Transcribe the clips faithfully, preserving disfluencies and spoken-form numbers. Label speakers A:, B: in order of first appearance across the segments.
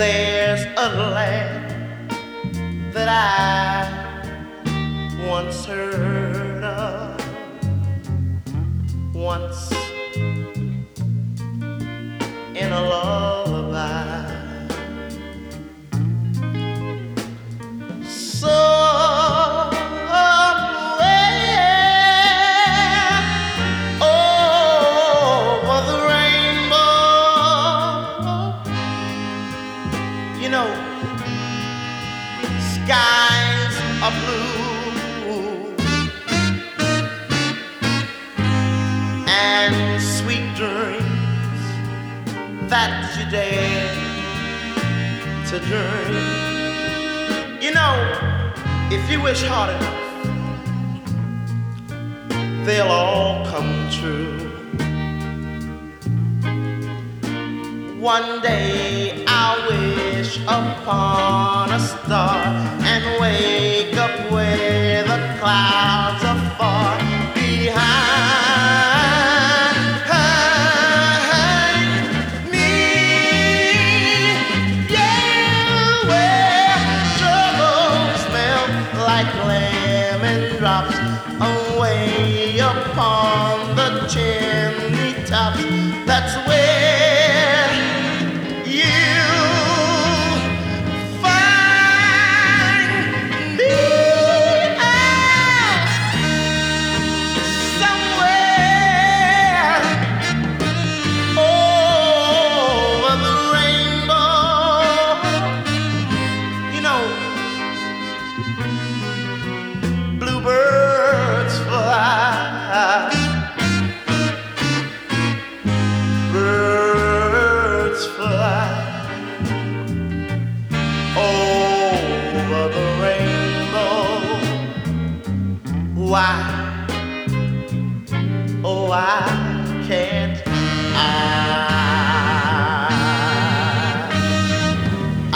A: There's a land that I once heard of, once in a lullaby. You know, skies are blue and sweet dreams that you dare to dream. You know, if you wish hard enough, they'll all come true. One day I'll wish upon a star and wake up where the clouds are far behind me. Yeah, where troubles melt like lemon drops away upon the chimney tops. That's where bluebirds fly, birds fly over the rainbow. Why, oh, why can't I? I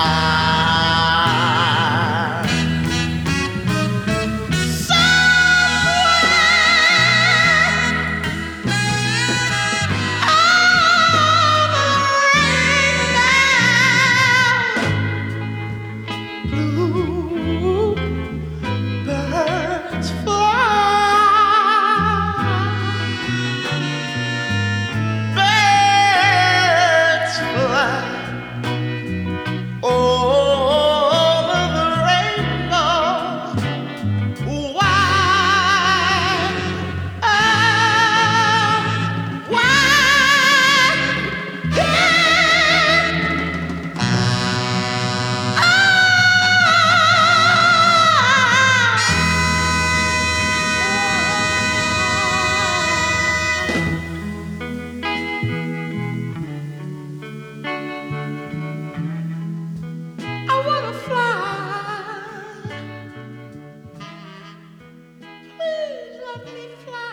A: Please let me fly.